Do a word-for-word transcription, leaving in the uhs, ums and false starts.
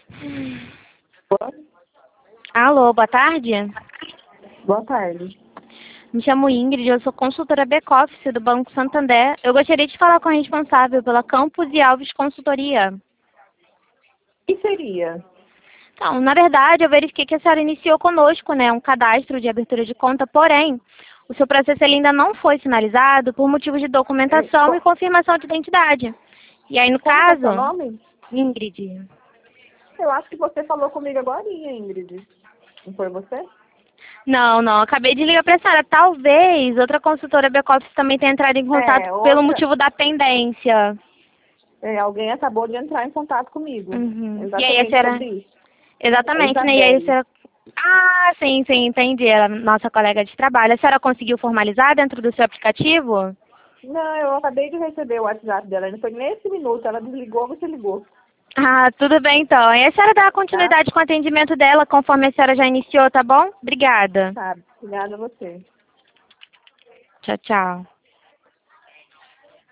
Alô, boa tarde. Boa tarde. Me chamo Ingrid, eu sou consultora back-office do Banco Santander. Eu gostaria de falar com a responsável pela Campos e Alves Consultoria. O que seria? Então, na verdade, eu verifiquei que a senhora iniciou conosco, né, um cadastro de abertura de conta, porém, o seu processo ele ainda não foi finalizado por motivos de documentação É, e confirmação de identidade. E aí, no Como que é seu caso, nome? Ingrid. Eu acho que você falou comigo agora, Ingrid. Não foi você? Não, não, acabei de ligar para a senhora. Talvez outra consultora back-office também tenha entrado em contato É, pelo outra. motivo da pendência. É, alguém acabou de entrar em contato comigo. Uhum. E aí a Exatamente senhora... sobre isso. É Exatamente, né? E aí a Isabelle. senhora... Ah, sim, sim, entendi. Ela é nossa colega de trabalho. A senhora conseguiu formalizar dentro do seu aplicativo? Não, eu acabei de receber o WhatsApp dela. Não foi nesse minuto. Ela desligou, você ligou. Ah, tudo bem então. E a senhora dá Tá? continuidade com o atendimento dela conforme a senhora já iniciou, tá bom? Obrigada. Tá. Obrigada a você. Tchau, tchau.